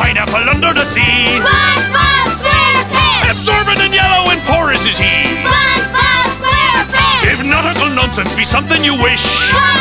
pineapple under the sea. SpongeBob SquarePants! Absorbent and yellow and porous is he. SpongeBob SquarePants! If nautical nonsense be something you wish,